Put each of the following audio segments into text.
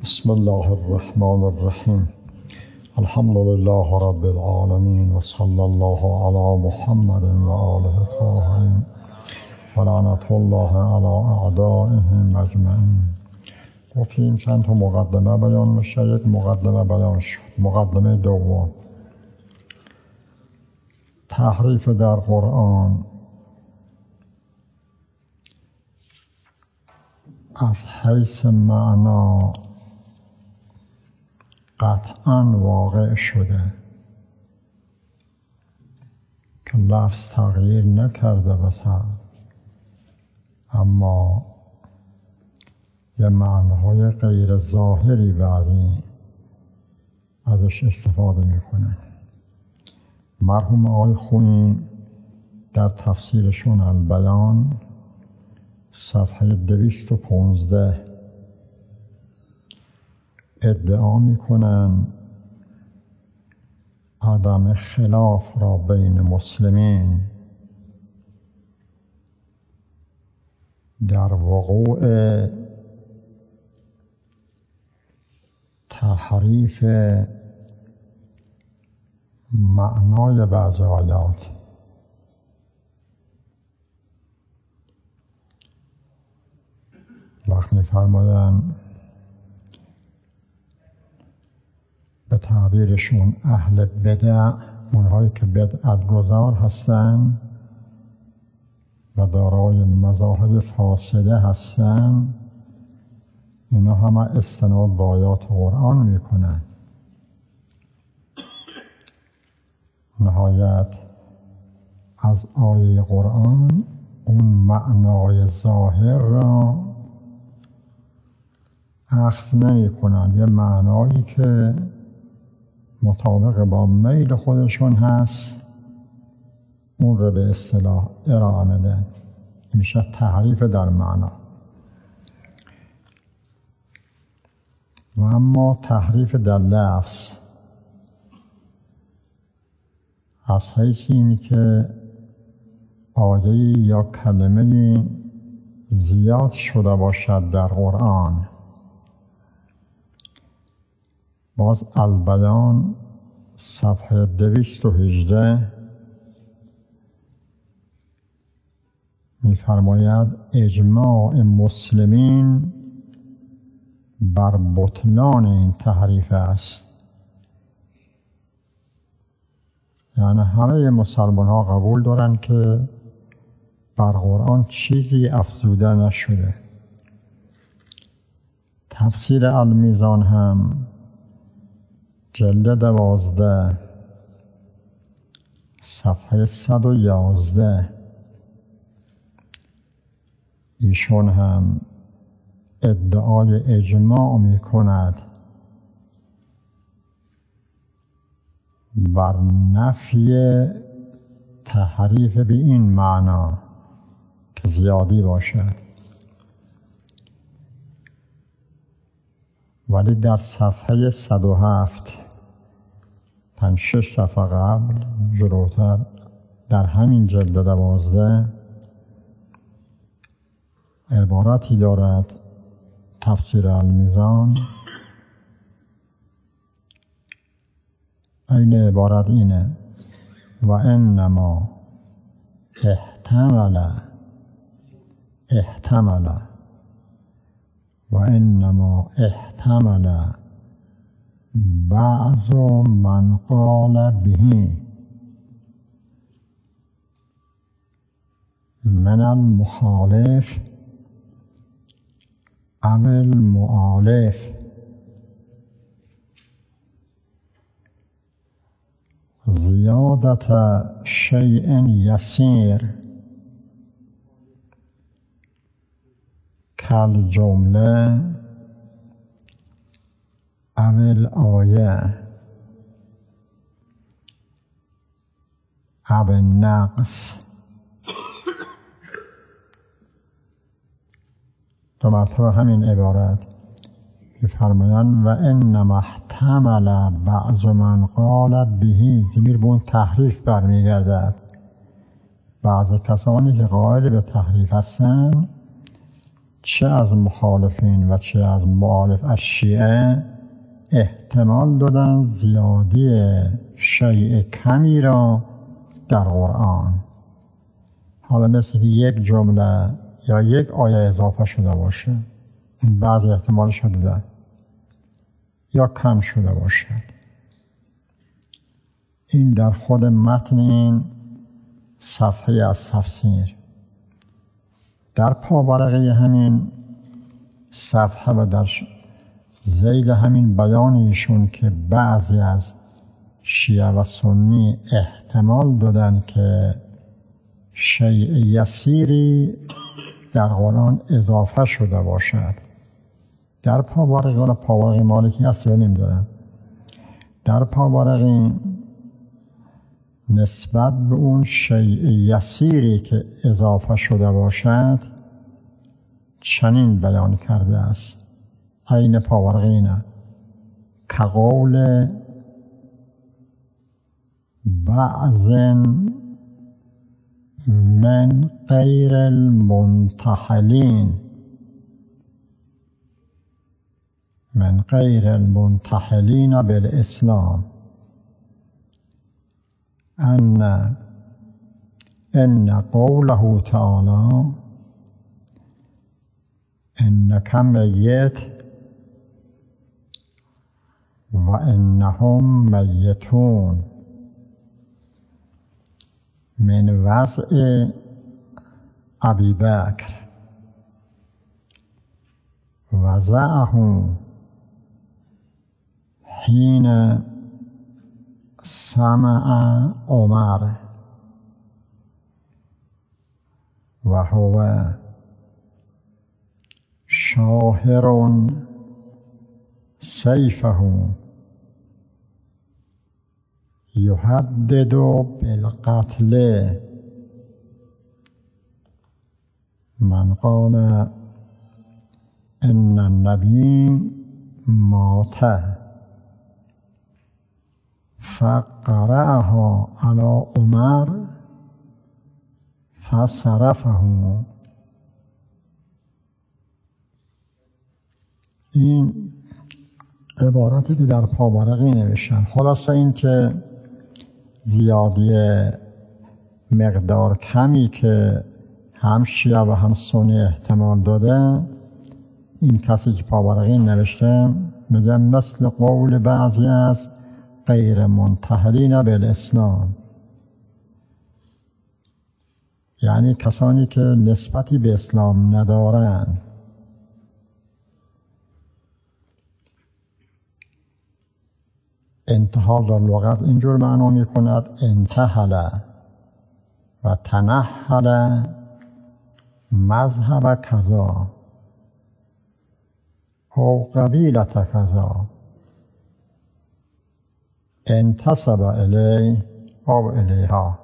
بسم الله الرحمن الرحیم. الحمد لله رب العالمین و صلی الله علی محمد و آله الطاهرین و لعنت الله علی اعدائهم اجمعین. گفتیم چند تا مقدمه بیان میشه، یک مقدمه بیان شد. مقدمه دوم، تحریف در قرآن از حیث معنا قطعا واقع شده که لفظ تغییر نکرده بسن، اما یه معناهای غیر ظاهری بعضی ازش استفاده میکنن. مرحوم آقای خویی در تفسیرشون البیان صفحه 215 ادعا میکنن عدم خلاف را بین مسلمین در وقوع تحریف معنای بعض آیات وقت می‌فرمایند به تعبیرشون اهل بدع، اونهایی که بدعت گذار هستند و دارای مذاهب فاسده هستند، اینا همه استناد به آیات قرآن میکنن. نهایت از آیه قرآن اون معنای ظاهر را اخذ نمی کنن، یه معنایی که مطابق با میل خودشون هست اون رو به اصطلاح ارائه میدن. میشه تحریف در معنا. و اما تحریف در لفظ از حیث اینی که آیه یا کلمه زیاد شده باشد در قرآن. باز البیان صفحه 218 می‌فرماید اجماع مسلمین بر بطلان این تحریف است. یعنی همه مسلمان ها قبول دارن که بر قرآن چیزی افزوده نشده. تفسیر المیزان هم جلد 12 صفحه 111 ایشون هم ادعای اجماع می کند بر نفی تحریف به این معنا که زیادی باشد، ولی در صفحه 107 5-6 صفحه قبل جلوتر در همین جلد 12 عبارتی دارد تفسیر المیزان. این عبارت اینه: و انما احتمل و انما احتمل بعض من قال به من المخالف او المؤالف زیادت شیء یسیر کل جمله او الآیه او النقص. دو مرتبه همین عبارت می‌فرمایند و انما احتمل بعض من قال به، ضمیر به اون تحریف برمیگردد. بعض کسانی که قائل به تحریف هستند چه از مخالفین و چه از مؤالف از شیعه احتمال دادن زیادی شیء کمی را در قرآن، حالا مثل یک جمله یا یک آیه اضافه شده باشه، این بعضی احتمال شده یا کم شده باشد. این در خود متن این صفحه از تفسیر. در پاورقی همین صفحه و در ذیل همین بیان ایشون که بعضی از شیعه و سنی احتمال دادن که شیء یسیری در قرآن اضافه شده باشد. در پاورقی مالکی هست یا نمیدارم. در پاورقی نسبت به اون شیء یسیری که اضافه شده باشد چنین بیان کرده است. عین پاورقی نه که قول بعض من غیر المنتحلین بالاسلام ان قوله تعالی انک میت و انهم میتون من وضع ابی بکر وضعه حین سمع عمر و هو شاهر سیفه یهدد بالقتل من قال ان النبی مات فقرأها على عمر فصرفه. این عبارتی که در پاورقی نوشتن. خلاصه این که زیادی مقدار کمی که هم شیعه و هم سنی احتمال داده، این کسی که پاورقی نوشته میگه مثل قول بعضی از غیر منتحلین بالاسلام، یعنی کسانی که نسبتی به اسلام ندارند. انتحال در لغت اینجور معنا می کند انتحل و تنحل مذهب کذا او قبیلت کذا انتسب الی او الیها.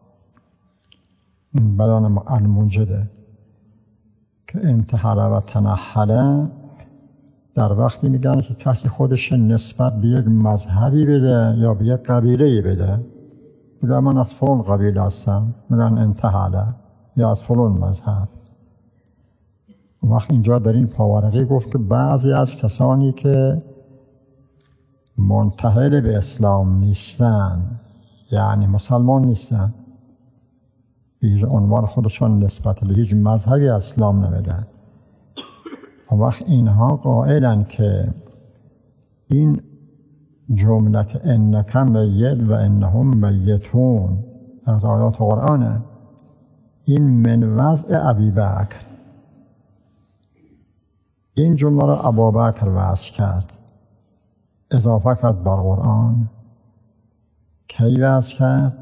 این بیان الموجده که انتحل و تنحل در وقتی میگن که کسی خودش نسبت به یک مذهبی بده یا به یک قبیله‌ای بده. میگن من از فلان قبیله هستم، میگن انتحل، یا از فلان مذهب. وقت اینجا در این پاورقی گفت که بعضی از کسانی که منتحل به اسلام نیستن، یعنی مسلمان نیستن، به هیچ عنوان خودشان نسبت به هیچ مذهبی اسلام نمیدن، وقت اینها قائلن که این جمله که انک میت و انهم میتون از آیات قرآنه، این من وضع ابی بکر، این جمله را ابوبکر وضع کرد، اضافه کرد بر قرآن. کی وضع کرد؟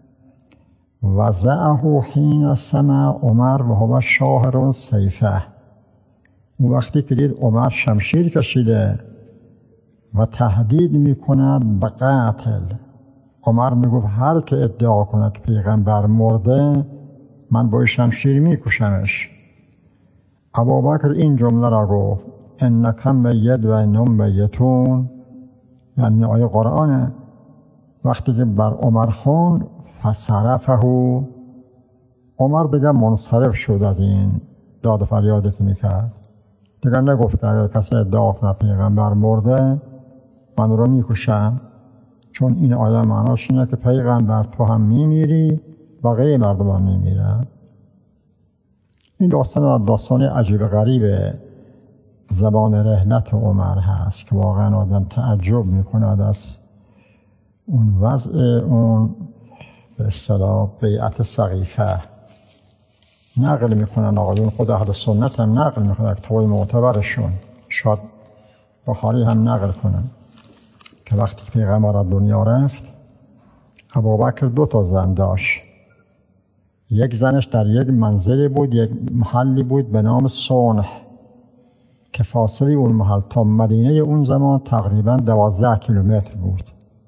وضعه حین سمع عمر و هو شاهر سیفه. اون وقتی که دید عمر شمشیر کشیده و تهدید میکند به قتل، عمر میگفت هر که ادعا کند که پیغمبر مرده من با شمشیر میکشمش. ابوبکر این جمله را گفت انک میت و انهم میتون، یعنی آیه قرآنه. وقتی که بر عمر خوند فصرفه، عمر دیگه منصرف شد از این داد و فریادی که میکرد. دیگر نگفت اگر کسی ادعا کنه پیغمبر مرده من رو میکشم، چون این آیه معناش اینه که پیغمبر تو هم میمیری بقیه مردم هم میمیرن. این داستان عجیب غریب زبان رحلت عمر هست که واقعا آدم تعجب میکند از اون وضع اون به اصطلاح بیعت سقیفه. نقل میکنن آقایون خود اهل سنت هم نقل میکنن، کتابای معتبرشون، شاید بخاری هم نقل کنن که وقتی پیغمبر از دنیا رفت ابوبکر 2 زن داشت. یک زنش در یک منزلی بود، یک محلی بود به نام صنح که فاصله اون محل تا مدینه اون زمان تقریبا 12 کیلومتر بود.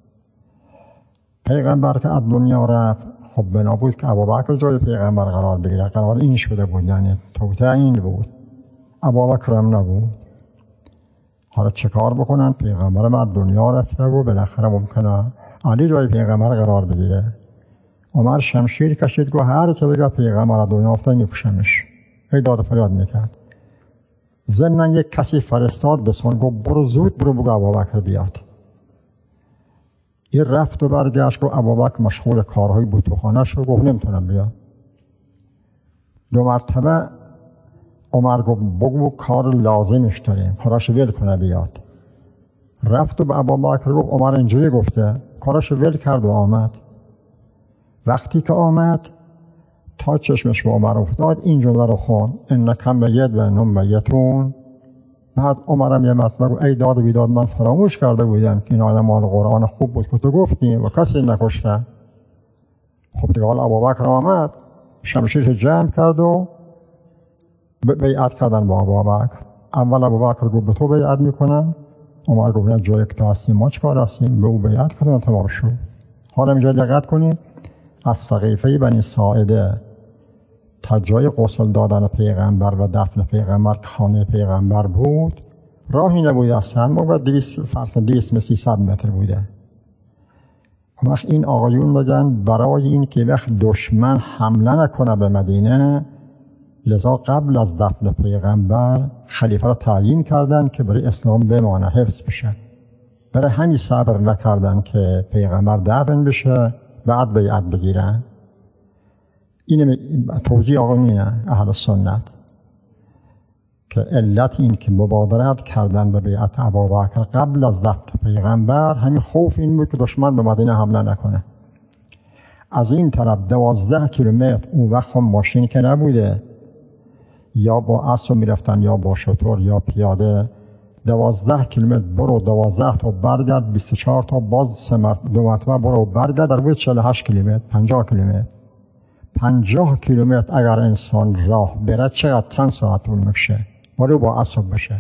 پیغمبر که از دنیا رفت خب بنا بود که ابوبکر جای پیغمبر قرار بگیره، قرار این شده بود، یعنی توطئه این بود. ابوبکر هم نبود. حالا چه کار بکنن؟ پیغمبر از دنیا رفته و بالاخره ممکنه علی جای پیغمبر قرار بگیره. عمر شمشیر کشید گفت هر که بگه پیغمبر از دنیا رفته میکشمش. هی داد و فریاد میکرد. ضمناً یک کسی فرستاد به سون گفت برو زود برو بگو ابوبکر بیاد. این رفت و برگشت گفت ابوبکر مشغول کارهای بود تو خانه شد، گفت نمیتونم بیام. 2 مرتبه عمر گفت بگو کار لازمش داریم، کاراش ول کنه بیاد. رفت و به ابوبکر گفت عمر اینجوری گفته، کاراش ول کرد و آمد. وقتی که آمد تا چشمش به عمر افتاد این جمله رو خوند انک میت و انهم میتون. بعد عمرم یه مرتبه گفت ای داد و بیداد من فراموش کرده بودم که این آیه مال قرآن خوب بود که تو گفتی و کسی نکشته. خب دیگه حالا ابوبکر آمد شمشیرش جمع کرد و بیعت کردن با ابوبکر. اول ابوبکر گفت به تو بیعت میکنم، عمر گفت نه جایی که تو هستیم ما چکار هستیم، به او بیعت کردن تمام شد. حالا اینجا دقت کنید از سقیفه بنی ساعده تا جای غسل دادن پیغمبر و دفن پیغمبر که خانه پیغمبر بود راهی نبود اصلا، موقع 200-300 متر بوده. وقت این آقایون بگن برای این که وقت دشمن حمله نکنه به مدینه لذا قبل از دفن پیغمبر خلیفه را تعیین کردن که برای اسلام بمانه، حفظ بشه. برای همین صبر نکردن که پیغمبر دفن بشه بعد بیعت بگیرن. این توجیه آقایون اهل سنت که علت این که مبادرت کردن به بیعت ابوبکر قبل از دفن پیغمبر همین خوف این بود که دشمن به مدینه حمله نکنه. از این طرف 12 کیلومتر اون وقت ماشین که نبوده، یا با اسب میرفتن یا با شتر یا پیاده. 12 کیلومتر برو 12 تا برگرد 24 تا باز 2 مرتبه برو برگرد در بود 48 کیلومتر 50 کیلومتر. 50 کیلومتر اگر انسان راه بره چقدر چند ساعت طول میکشه؟ برو با اسب بشه.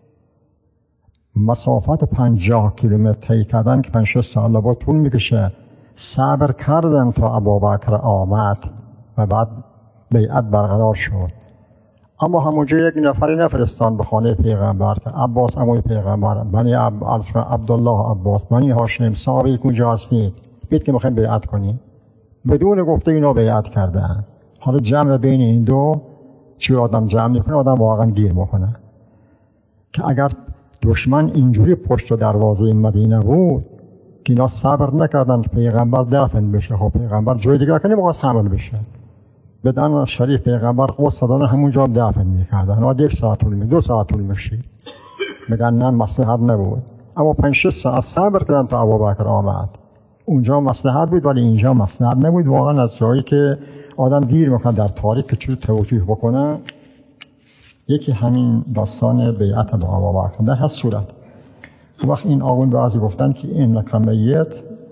مسافت 50 کیلومتر طی کردن که 5-6 ساعت با طول میکشه. صبر کردن تا ابوبکر آمد و بعد بیعت برقرار شد. اما همونجا یک نفری نفرستان به خانه پیغمبر که عباس عموی پیغمبر، بنی عبدالله عباس، بنی هاشم، صحابه کجا هستید؟ بید که میخوایم بیعت کنیم. بدون گفته اینا بیعت کردن. حالا جمع بین این دو چی آدم جمع میکنه؟ آدم واقعا گیر میکنه که اگر دشمن اینجوری پشت دروازه مدینه بود که اینا صبر نکردن که پیغمبر دفن بشه، خب پیغمبر جای دیگه کنه مقاس حمل بشه. بدن شریف پیغمبر قصد دادن همونجا دفن میکردن. اما 1 ساعت طول 2 ساعت طول میکشید. میگن نه مصلحت نبود. اما 5-6 ساعت صبر کردن تا ابوبکر آمد. اونجا مصلحت بود ولی اینجا مصلحت نبود. واقعا از جایی که آدم گیر میکنه در تاریخ که چطور توجیه بکنه، یکی همین داستان بیعت با ابوبکر. در هر صورت وقت این آقایون بعضی گفتن که این میت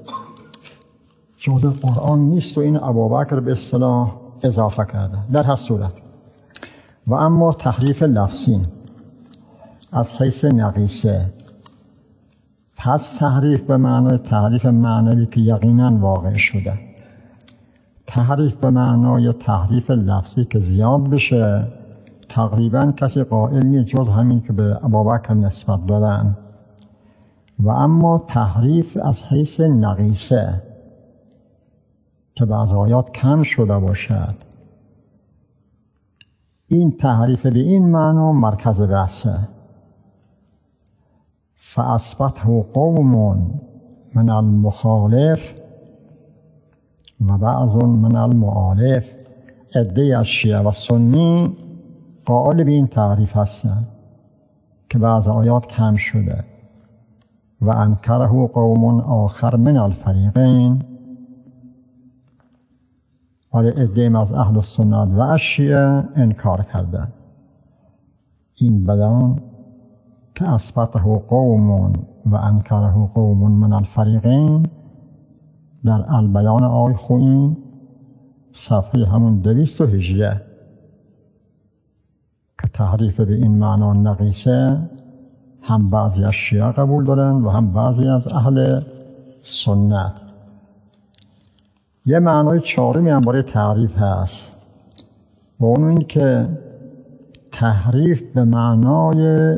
جود قرآن نیست و این ابوبکر به اصطلاح اضافه کرده. در هر صورت و اما تحریف لفظی از حیث نقیصه، پس تحریف به معنای تحریف معنوی که یقیناً واقع شده. تحریف به معنای تحریف لفظی که زیاد بشه تقریباً کسی قائل نیست جز همین که به ابوبکر نسبت دادن. و اما تحریف از حیث نقیصه که بعض آیات کم شده باشد این تحریف به این معنا مرکز بحثه. فاثبته قوم من المخالف و بعض من المؤالف. عده‌ای از شیعه و سنی قائل به این تعریف هستند که بعض آیات کم شده. و انکره قوم آخر من الفریقین، ولی عده‌ای از اهل سنت و از شیعه انکار کردند این بیان که اثبته قوم و انکره قوم من الفریقین در البیان آقای خویی صفحه همون 218 که تحریف به این معنا نقیصه هم بعضی از شیعه قبول دارن و هم بعضی از اهل سنت. یه معنای چهارمی هم برای تحریف هست و اون این که تحریف به معنای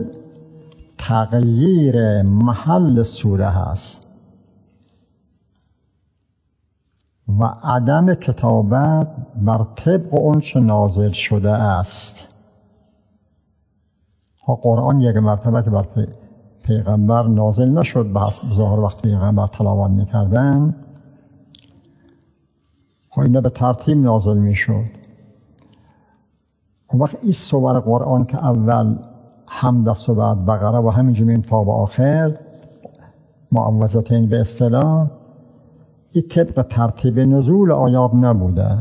تغییر محل سوره هست و عدم کتابت بر طبق اون چه نازل شده است. قرآن یک مرتبه که بر پیغمبر نازل نشد، بس ظاهر وقت پیغمبر تلاوت میکردن، اینا به ترتیب نازل میشد. اون وقت این سور قرآن که اول حمد است و بعد بقره و همینجور میریم تا به آخر معوذتین به اصطلاح، این طبق ترتیب نزول آیات نبوده.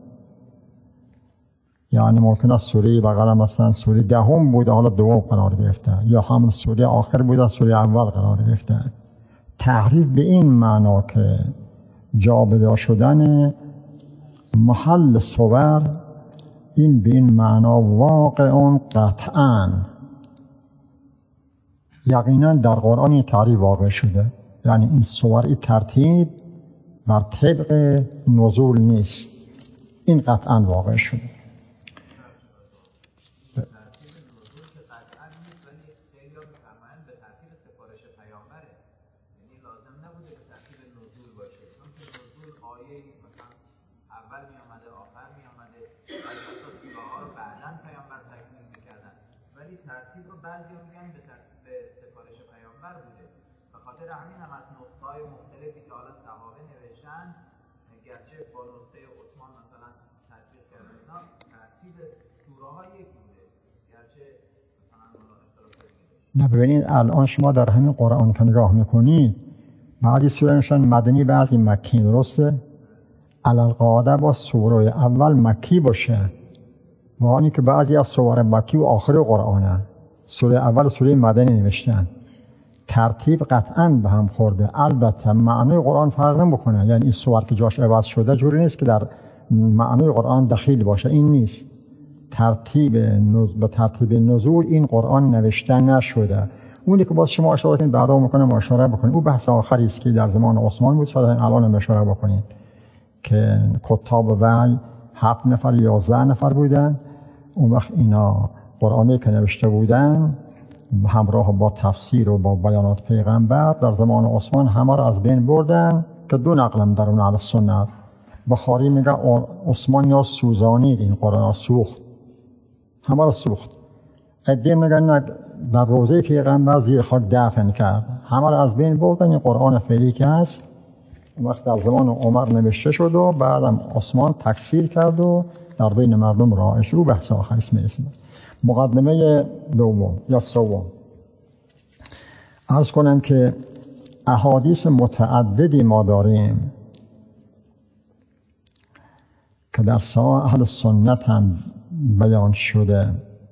یعنی ممکن است سوره بقره مثلا سوره 10 بوده حالا 2 قرار گرفته، یا همون سوره آخر بوده سوره اول قرار گرفته. تحریف به این معنا که جابجا شدن محل سور، این به این معنا واقع قطعاً یقینا در قرآن این تعریف واقع شده. یعنی این سور این ترتیب بر طبق نزول نیست، این قطعاً واقع شده. بعضی میگن به سفارش پیامبر بوده. به خاطر همین هم از نسخه‌های مختلفی که حالا صحابه نوشتن، گرچه با نسخه عثمان مثلا تطبیق کردن اینا، ترتیب سوره ها یکی بوده، گرچه مثلا اختلاف دیگه. نه ببینید الان شما در همین قرآن که نگاه میکنید بعضی سوره نشان مدنی بعضی مکی، درسته؟ علالقاعده با سوره اول مکی باشه، و آنی که بعضی از سوره مکی و آخر قرآنه، سوره اول و سوره مدنی نوشتن، ترتیب قطعاً به هم خورده. البته معنای قرآن فرق نمیکنه، یعنی این سور که جاش عوض شده جوری نیست که در معنای قرآن دخیل باشه، این نیست. به ترتیب نزول این قرآن نوشته نشده. اونی که باز شما اشاره کنید بعدا میکنم اشاره بکنید، اون بحث آخری است که در زمان عثمان بود، شاید الان اشاره بکنید که کتاب وحی 7 نفر 11 نفر بودن. اون وقت اینا قرآنی که نوشته بودن همراه با تفسیر و با بیانات پیغمبر در زمان عثمان همه را از بین بردن که 2 نقلم در اون اهل سنت. بخاری میگه عثمان یا سوزانید این قرآن، سوخت، همه را سوخت. عده میگن در روضه پیغمبر زیر خاک دفن کرد، همه را از بین بردن. این قرآن فعلی که هست اون وقت در زمان عمر نوشته شد و بعدم عثمان تکثیر کرد و در بین مردم رایج شد. بحث آخر اسم رسید. مقدمه دوم یا سوم، عرض کنم که احادیث متعددی ما داریم که در ساحه اهل سنت هم بیان شده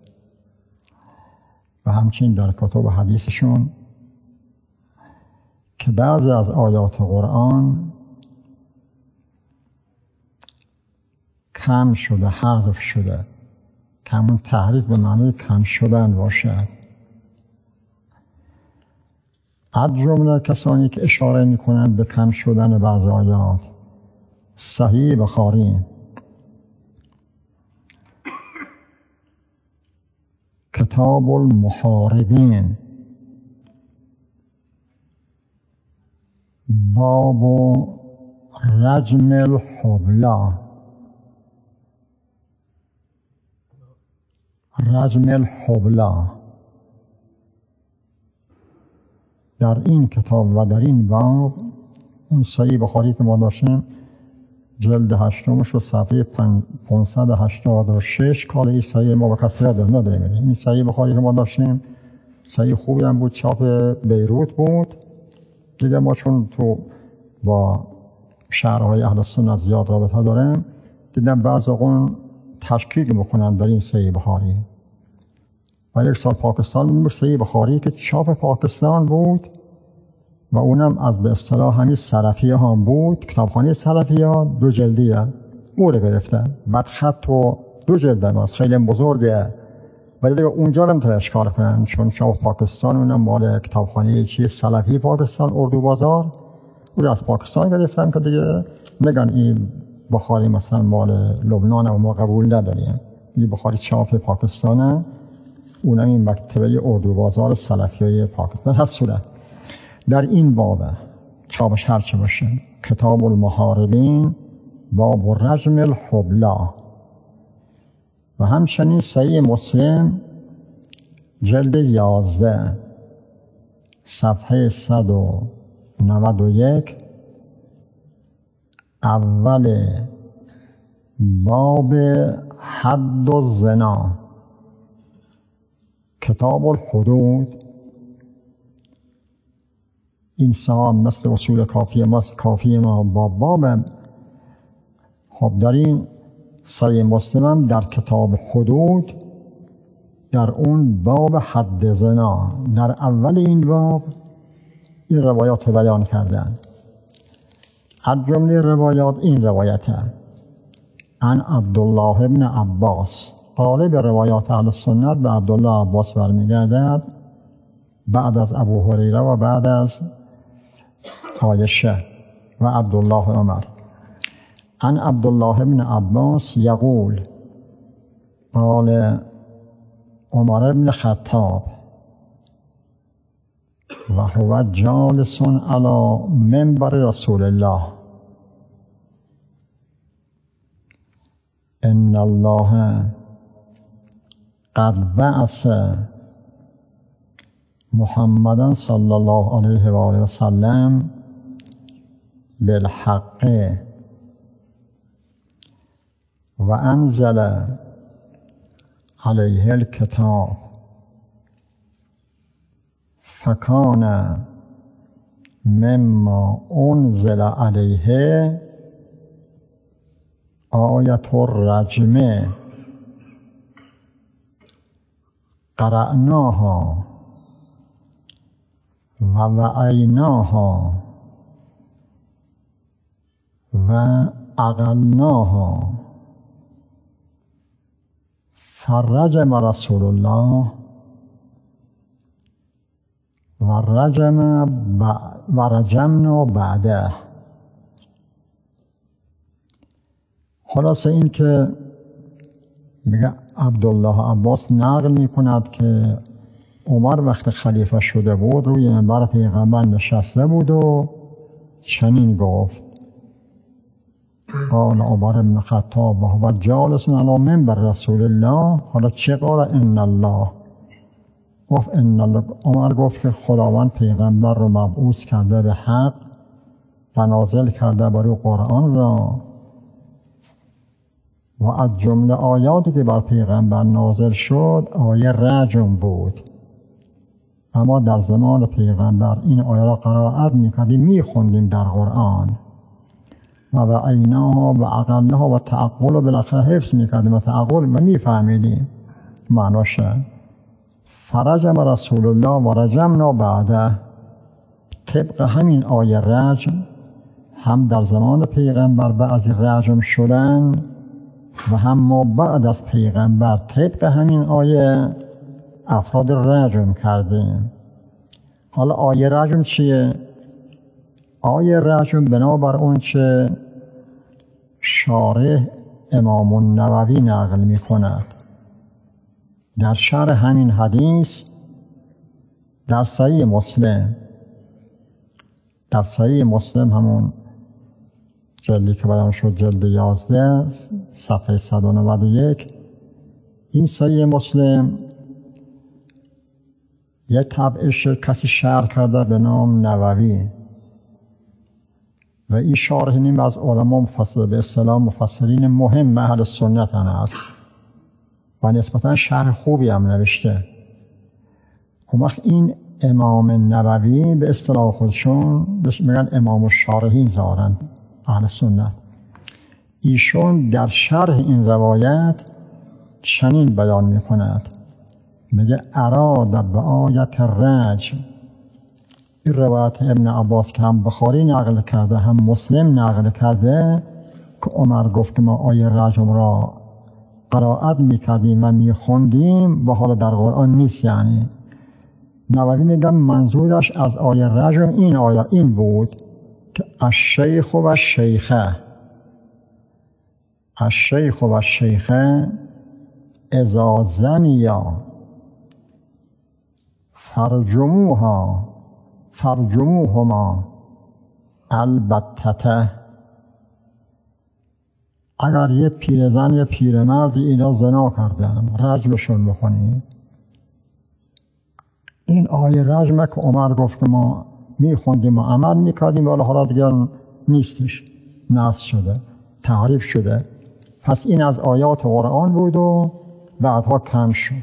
و همچنین در کتب حدیثشون، که بعضی از آیات قرآن کم شده، حذف شده، که همون تحریف به معنی کم شدن باشد. از جمله کسانی که اشاره میکنند به کم شدن بعض آیات، صحیح بخاری کتاب المحاربین باب رجم الحبلى، رجم الحبلا. در این کتاب و در این باب اون صحیح بخاری که ما داشتیم جلد 8 و صفحه 586 کال این صحیح ما با کسرت نداریم. این صحیح بخاری که ما داشتیم صحیح خوبی هم بود، چاپ بیروت بود دیگه. ما چون تو با شهرهای اهل سنت زیاد رابطه داریم، دیدم بعض اون تشکیک میکنن در این صحیح بخاری. و یک سال پاکستان بود صحیح بخاری که چاپ پاکستان بود و اونم از به اصطلاح همین سلفیه هم بود، کتابخانه سلفیه 2 جلدیه او رو گرفتن، بعد خط و 2 جلد از خیلی بزرگه، ولی دیگه اونجا نمیتونه اشکال کنن چون چاپ پاکستان اونم مال کتابخانه سلفی پاکستان اردو بازار، او رو از پاکستان گرفتن که دیگه نگن این بخاری مثلا مال لبنان و ما قبول نداریم. این بخاری چاپ پاکستانه، اونم این مکتبه اردو بازار سلفیه پاکستان هست. صورت در این باب چاپش هرچه باشه، کتاب المحاربین باب رجم الحبلا، و همچنین صحیح مسلم جلد 11 صفحه 191 اول باب حد الزنا. کتاب الحدود این سام مثل اصول کافی ما با باب. خب در این صحیح مسلم در کتاب حدود در اون باب حد زنا در اول این باب این روایات بیان کردن. از جمله روایات این روایته عن عبدالله ابن عباس. غالب روایات اهل سنت به عبدالله عباس برمیگردد، بعد از ابو هریره و بعد از عایشه و عبدالله عمر. عن عبدالله ابن عباس یقول قال عمر ابن خطاب و هو جالس علی منبر رسول الله ان الله قد بعث محمدا صلی الله علیه و آله و سلم بالحق و انزل علیه الکتاب فکان مما انزل علیه آیت الرجم قرأناها و وعیناها و عقلناها فرجم رسول الله و رجمنا بعده. خلاصه این که میگه عبدالله عباس نقل میکند که عمر وقت خلیفه شده بود روی منبر پیغمبر نشسته بود و چنین گفت قال عمر بن خطاب و هو جالس علی منبر رسول الله. حالا چه قال ان الله گفت ان الله. عمر گفت که خداوند پیغمبر رو مبعوث کرده به حق و نازل کرده بر او قرآن را و از جمله آیاتی که بر پیغمبر نازل شد آیه رجم بود. اما در زمان پیغمبر این آیه را قرائت میکردیم، میخوندیم در قرآن و وعیناها و عقلناها و تعقل و بالاخره حفظ میکردیم و تعقل و میفهمیدیم معناشه. فرجم رسول الله و رجمنا بعده. طبق همین آیه رجم هم در زمان پیغمبر بعضی رجم شدن و هم ما بعد از پیغمبر طبق همین آیه افراد رجم کردیم. حالا آیه رجم چیه؟ آیه رجم بنابر اون چه شارح امام النووی نقل می کند در شرح همین حدیث در صحیح مسلم همون جلدی که بیان شد جلد 11 صفحه 191 این صحیح مسلم یه طبعش کسی شرح کرده به نام نووی و این شارحین از علما مفسر به اصطلاح مفسرین مهم اهل سنت هم است و نسبتا شرح خوبی هم نوشته. اون وقت این امام نووی به اصطلاح خودشون میگن امام الشارحین ظاهرا اهل سنت، ایشون در شرح این روایت چنین بیان میکند، میگه اراد به آیت رجم. این روایت ابن عباس که هم بخاری نقل کرده هم مسلم نقل کرده که عمر گفت که ما آیه رجم را قرائت میکردیم و میخوندیم و حالا در قرآن نیست. یعنی نووی میگم منظورش از آیه رجم این آیه این بود که الشیخ و الشیخه، الشیخ و الشیخه اذا زنیا فرجموهما البتته. اگر یه پیرزن یه پیرمرد اینا زنا کردن رجمشون بکنید. این آیه رجمه که عمر گفت که ما میخوندیم و عمل میکردیم ولی حالا دیگر نیستش، نسخ شده، تحریف شده. پس این از آیات قرآن بود و بعدها کم شد.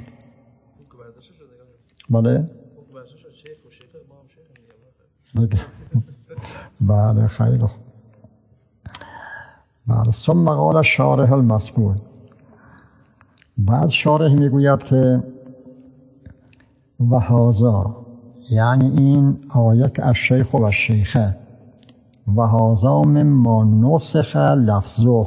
بله؟ بله خیلی. بله. ثم قال الشارح المذکور. بعد شارح میگوید که و هذا، یعنی این آیه که الشیخ و الشیخه و هذا مما نسخ لفظه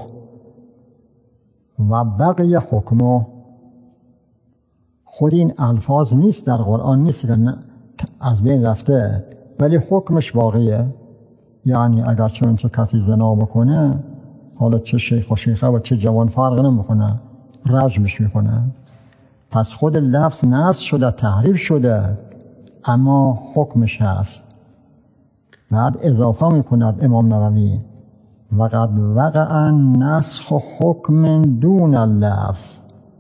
و بقی حکمه. خود این الفاظ نیست در قرآن نیست که از بین رفته ولی حکمش باقیه. یعنی اگر چون کسی زنا بکنه حالا چه شیخ و شیخه و چه جوان فرق نمیکنه، رجمش میکنه. پس خود لفظ نسخ شده، تحریف شده، اما حکمش هست. بعد اضافه میکند امام نووی وقد وقع نسخ حکم دون اللفظ.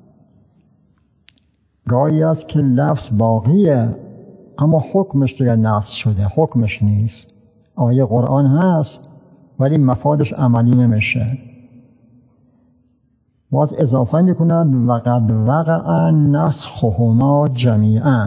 گاهی است که لفظ باقیه اما حکمش دیگه نسخ شده، حکمش نیست. آیه قرآن هست ولی مفادش عملی نمیشه. باز اضافه میکند وقد وقع نسخهما جمیعا.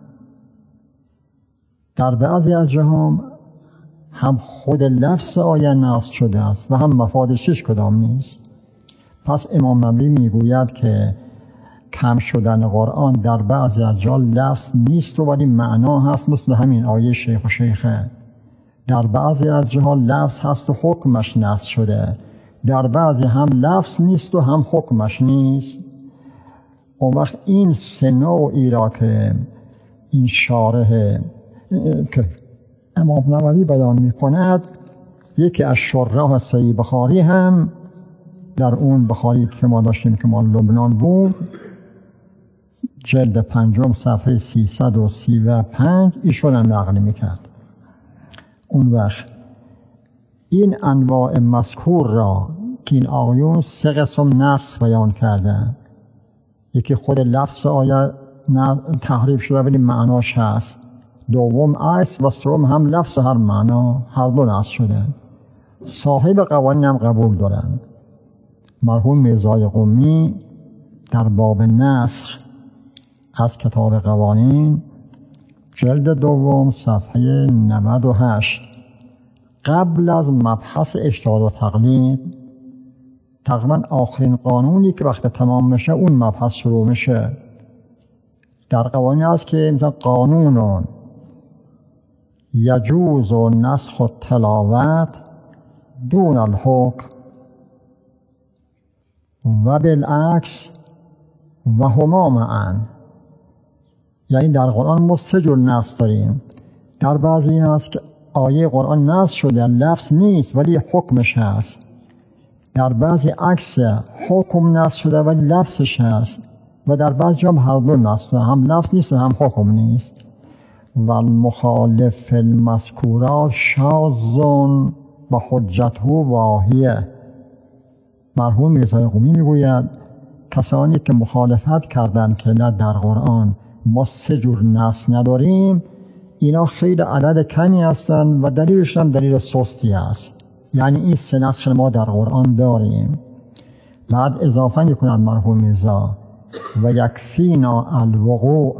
در بعضی از جاها هم خود لفظ آیه نسخ شده است و هم مفادش هیچ کدام نیست. پس امام نووی میگوید که کم شدن قرآن در بعضی از جا لفظ نیست و ولی معنا هست، مثل همین آیه شیخ و شیخه. در بعضی از جاها لفظ هست و حکمش نسخ شده، در بعضی هم لفظ نیست و هم حکمش نیست. اون وقت این سه نوعی را که این شارح که امام نووی بیان می کند، یکی از شراح صحیح بخاری هم در اون بخاری که ما داشتیم که مال لبنان بود، جلد 5 صفحه 335 ایشون هم نقل میکرد. اون وقت این انواع مذکور را که این آقایون 3 قسم نسخ بیان کردن، یکی خود لفظ آیه تحریف شده ولی معناش هست، دوم عکس و سوم هم لفظ هر معنا، هر دو نسخ شده. صاحب قوانین هم قبول دارن. مرحوم میرزای قمی در باب نسخ از کتاب قوانین جلد 2 صفحه 98 قبل از مبحث اجتهاد و تقلید، تقریبا آخرین قانونی که وقت تمام میشه اون مبحث شروع میشه. در قوانین هست که مثلا قانون یجوز و نسخ و تلاوت دون الحکم و بالعکس و هما معا. یعنی در قرآن ما 3 جور نسخ داریم. در بعضی هست که آیه قرآن نسخ شده لفظ نیست ولی حکمش هست، در بعضی عکس حکم نسخ شده ولی لفظش هست، و در بعضی هم هر دو نسخ، هم لفظ نیست و هم حکم نیست. و المخالف المذکورات شاذ و حجته واهیه. مرحوم میرزای قمی میگوید کسانی که مخالفت کردند که نه در قرآن ما 3 جور نص نداریم، اینا خیلی عدد کمی هستند و دلیلش هم دلیل سستی است. یعنی این 3 نسخ ما در قرآن داریم. بعد اضافه می‌کند مرحوم میرزا و یکفینا الوقوع،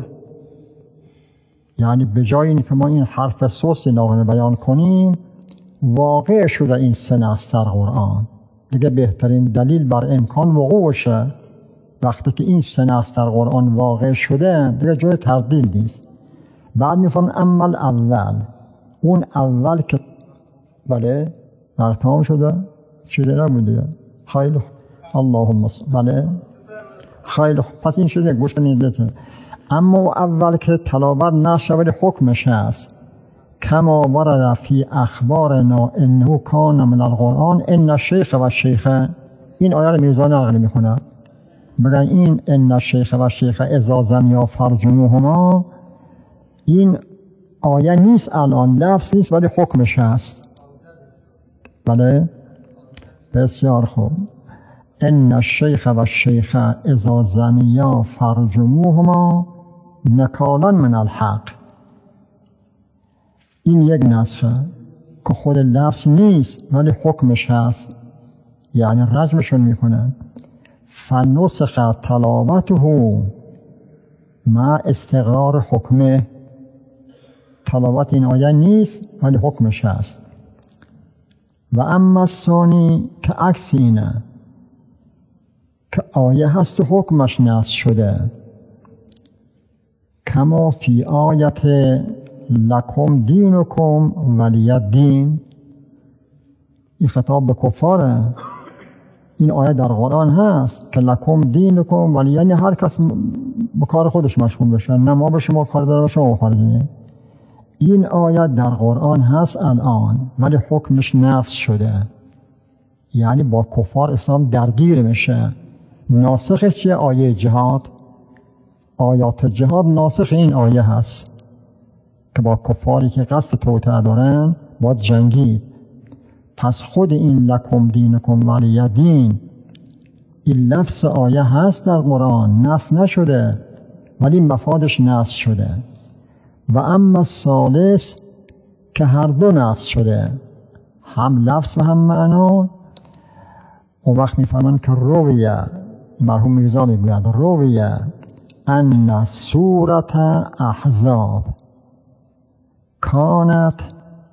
یعنی به جای اینکه ما این حرف سستی ناقل بیان کنیم، واقع شده این 3 نص در قرآن. دیگه بهترین دلیل بر امکان وقوعشه. وقتی که این 3 نص در قرآن واقع شده دیگه جای تردید نیست. بعد میفرمان اما الاول، اون اول که بله تمام شده چیزی نبوده. خیلی اللهم بله خیلی پس این شده گوش کنید. اما اول که تلاوت نشه ولی حکمش هست، کما ورد فی اخبارنا انه کان من القرآن ان الشیخ و الشیخه. این آیه رو میرزا نقل میکنه، بگن این ان الشیخ و الشیخه اذا زنیا فرجموهما، این آیه نیست، الان لفظ نیست ولی حکمش هست. بله بسیار خوب. ان الشیخ و الشیخه اذا زنیا فرجموهما نکالا من الحق. این یک نسخه که خود لفظ نیست ولی حکمش هست، یعنی رجمشون میکنن. فنسخ تلاوته مع استقرار حکمه. تلاوت این آیه نیست ولی حکمش هست. و اما الثانی که عکس اینه که آیه هست و حکمش نسخ شده، کما فی آیت لکم دینکم ولی الدین. این خطاب به کفاره. این آیه در قرآن هست که لکم دینکم ولی، یعنی هر کس به کار خودش مشغول بشه، نه ما به شما کار داره شما کار داره. این آیه در قرآن هست الان ولی حکمش نسخ شده، یعنی با کفار اسلام درگیر میشه. ناسخش چیه؟ آیه جهاد. آیات جهاد ناسخ این آیه هست که با کفاری که قصد توطئه دارن باید جنگید. پس خود این لکم دینکم ولی دین، این لفظ آیه هست در قرآن، نسخ نشده ولی مفادش نسخ شده. و اما الثالث که هر دو نسخ شده، هم لفظ و هم معنا. اون وقت میفهمن که رویه، مرحوم میرزا میگوید رویه ان سورة احزاب کانت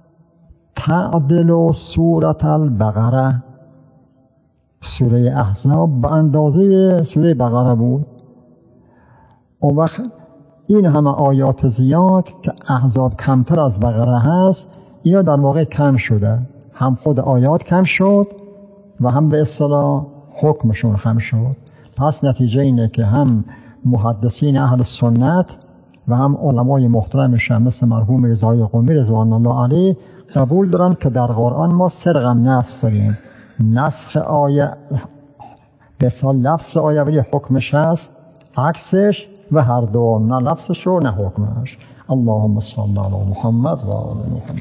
تعدل سورة البقره. سوره احزاب به اندازه سوره بقره بود. اون وقت این همه آیات زیاد که احزاب کمتر از بقره هست، اینا در واقع کم شده. هم خود آیات کم شد و هم به اصطلاح حکمشون کم شد. پس نتیجه اینه که هم محدثین اهل سنت و هم علمای محترمش مثل مرحوم رضای قمی رضوان الله علیه قبول دارن که در قرآن ما 3 رقم نسخ داریم. نسخ آیه به اصطلاح لفظ آیه ولی حکمش هست، عکسش و هر دو، نه لفظش و نه حکمش. اللهم صل علی محمد و آل محمد.